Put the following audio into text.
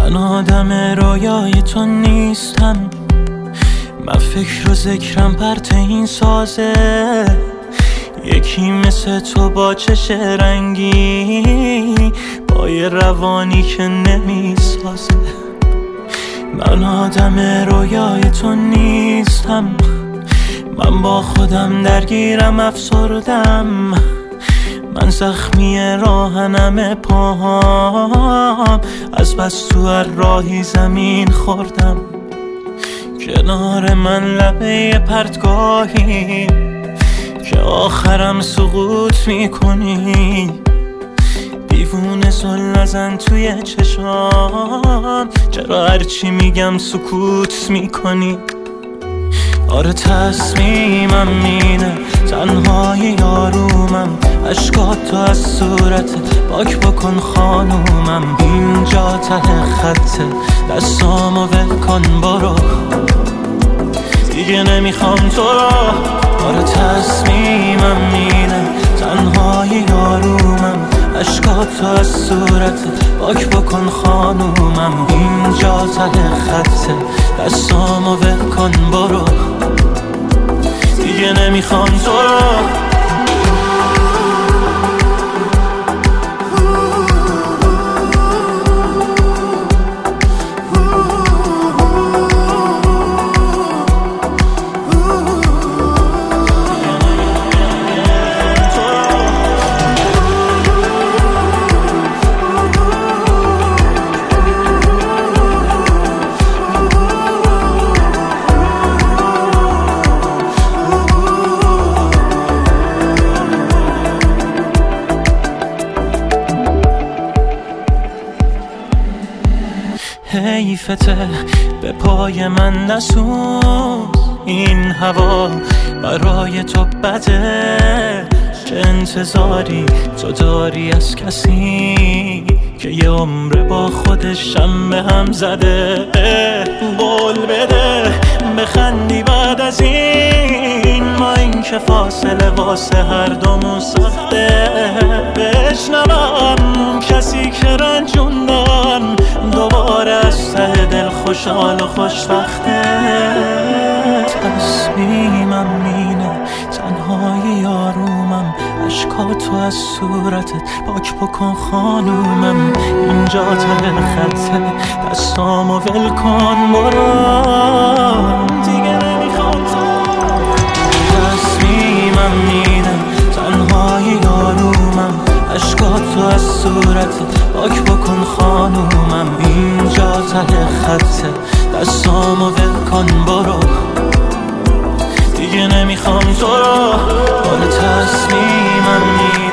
من آدم رویای تو نیستم، من فکر و ذکرم پرت این سازه. یکی مثل تو با چش رنگی، با یه روانی که نمیسازه. من آدم رویای تو نیستم، من با خودم درگیرم افسردم. من زخمی راهنم پاهام، از بس تو هر راهی زمین خوردم. کنار من لبه پرتگاهی که آخرم سقوط میکنی. دیوونه زل نزن توی چشام، چرا هرچی میگم سکوت میکنی؟ آره تصمیمم اینه، تنهای یارومم. عشقات تو از صورت پاک بکن خانومم. اینجا ته خطه، دستامو ول کن برو، دیگه نمیخوام تو رو. آره تصمیمم اینه، تنهای یارومم. عشقات تو از صورت پاک بکن خانومم. اینجا ته خطه، دستامو ول کن برو، دیگه نمیخوام تو رو. حیفته به پای من نسوز، این هوا برای تو بده. چه انتظاری تو داری از کسی که یه عمر با خودشم به هم زده؟ بول بده بخندی بعد از این، ما این که فاصله واسه هر دومون سخته. بشنوم کسی که رنجوندم، دوباره از ته دل خوشحال و خوشبخته. تصمیمم اینه، تنهای یارومم. عشقاتو از صورتت پاک بکن خانومم. اینجا ته خطه، دستامو ول کن برو، دیگه نمیخوام تو. تصمیمم اینه، تنهای یارومم. عشقاتو از صورتت پاک بکن خانومم. اینجا ته خطه، دستامو ول کن برو، دیگه نمیخوام تو رو. آره تصمیمم اینه.